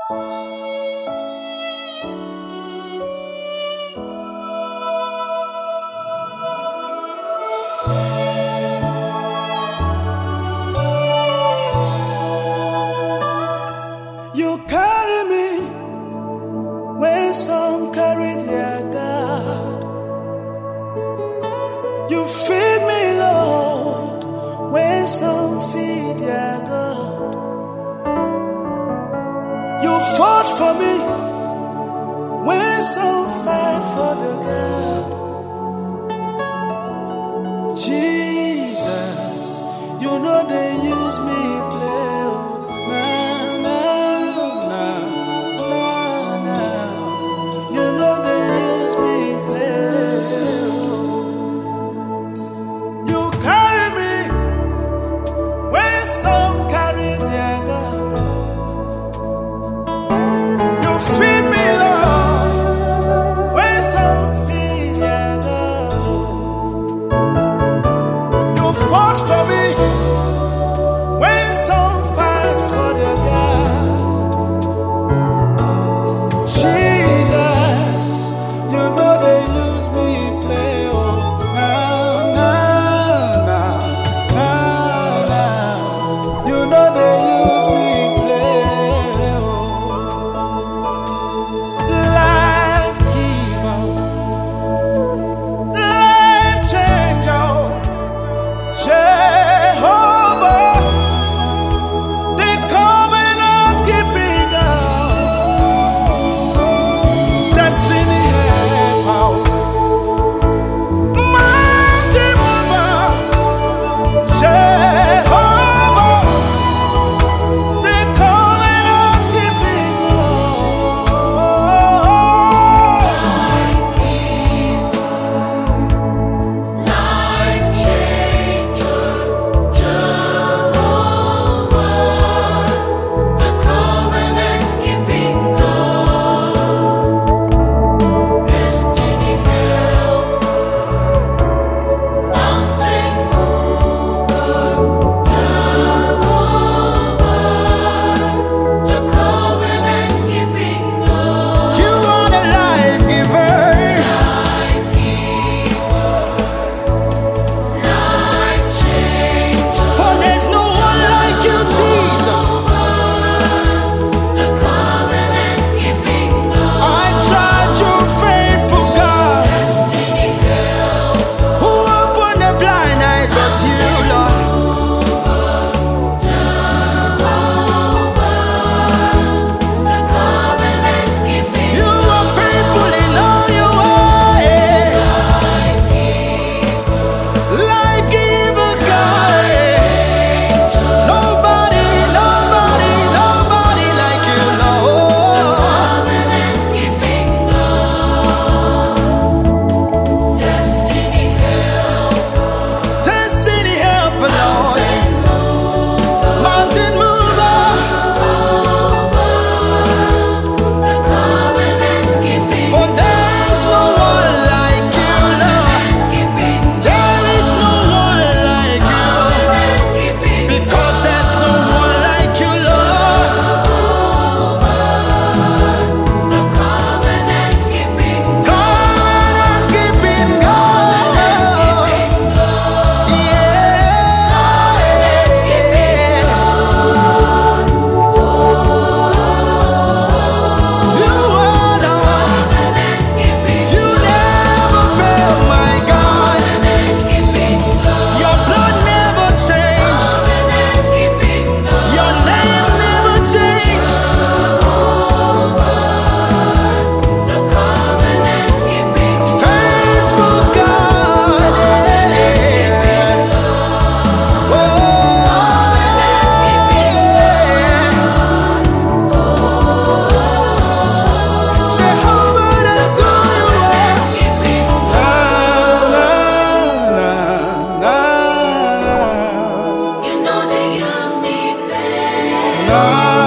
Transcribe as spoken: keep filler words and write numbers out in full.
You carry me when some carry their God. You feed me, Lord, when some feed their God. You fought for me when some fight for the God. Jesus, you know they use me play. Fought for me when some fight for their God. Jesus, you know they use me play. Oh, nah, nah, nah, nah, nah. You know they use me play. Oh, life giver, life changer. Jehovah, the covenant keeping God, destiny helper, mighty mover. Jehovah, the covenant keeping God, life changer. God.